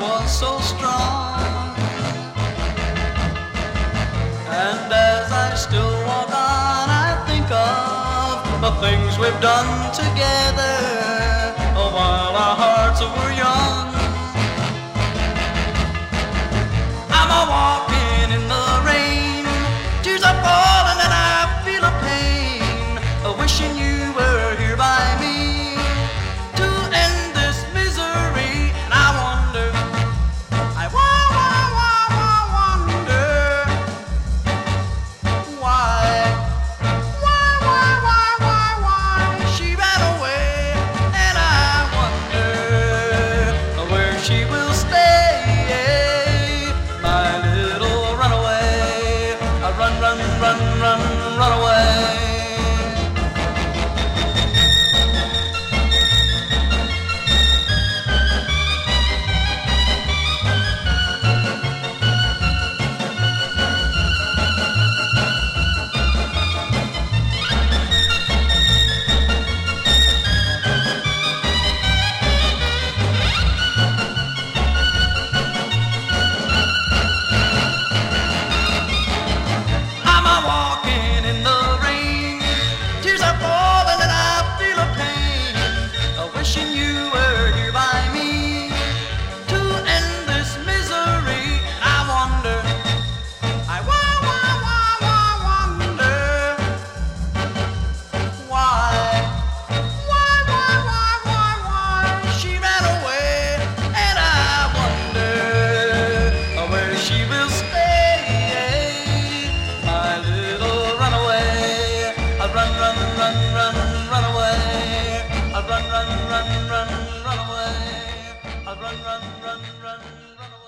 was so strong. And as I still walk on, I think of the things we've done together while our hearts were young. I'm a walking in the rain, tears are falling and I feel a pain, wishing you were here by me to end this misery. And I wonder, I wonder why she ran away, and I wonder where she will stay, my little runaway. Run, run, run, run, run away. Wishing you were here by me to end this misery. I wonder, I wonder why she ran away, and I wonder where she will stay, my little runaway. Run, run, run, run, run away. Run, run, run, run, run away. Run, run, run, run, run away.